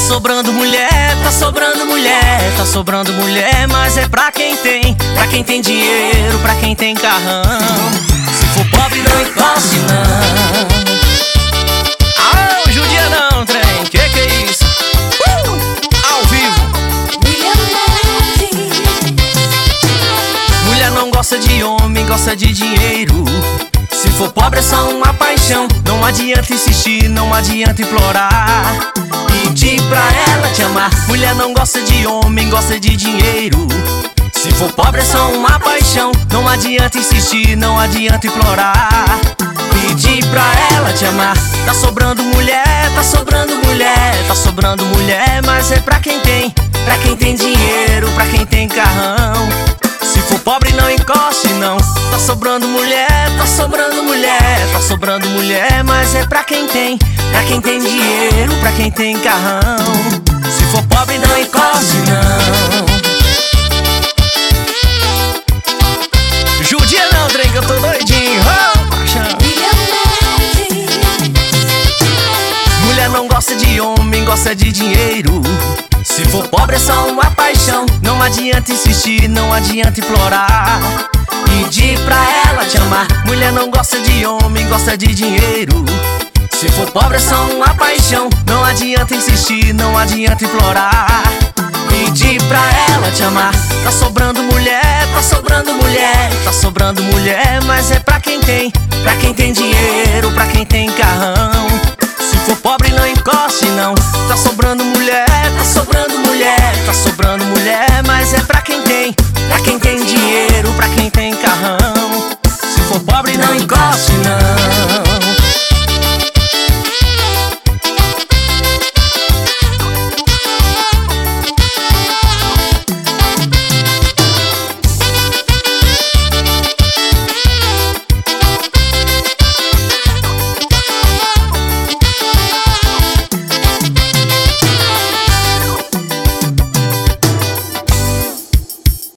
sobrando mulher, tá sobrando mulher, tá sobrando mulher, mas é pra quem tem dinheiro, pra quem tem carrão. Se for pobre não encoste não. Ah, judia não, trem, que é isso? Ao vivo. Mulher não gosta de homem, gosta de dinheiro. Se for pobre é só uma paixão, não adianta insistir, não adianta implorar. Pedir pra ela te amar. Mulher não gosta de homem, gosta de dinheiro. Se for pobre é só uma paixão, não adianta insistir, não adianta implorar. Pedir pra ela te amar. Tá sobrando mulher, tá sobrando mulher, tá sobrando mulher, mas é pra quem tem dinheiro, pra quem tem carrão. Se for pobre não encoste não. Tá sobrando mulher, tá sobrando mulher, tá sobrando mulher, mas é pra quem tem dinheiro, pra quem tem carrão. Se for pobre não encoste não. Judia não, trem, que eu tô doidinho. Oh, paixão. Mulher não gosta de homem, gosta de dinheiro. Se for pobre é só uma paixão, não adianta insistir, não adianta implorar. Pedir pra ela te amar. Mulher não gosta de homem, gosta de dinheiro. Se for pobre é só uma paixão, não adianta insistir, não adianta implorar. Pedir pra ela te amar. Tá sobrando mulher, tá sobrando mulher, tá sobrando mulher, mas é pra quem tem dinheiro, pra quem tem carrão. Se for pobre não encoste não. Tá sobrando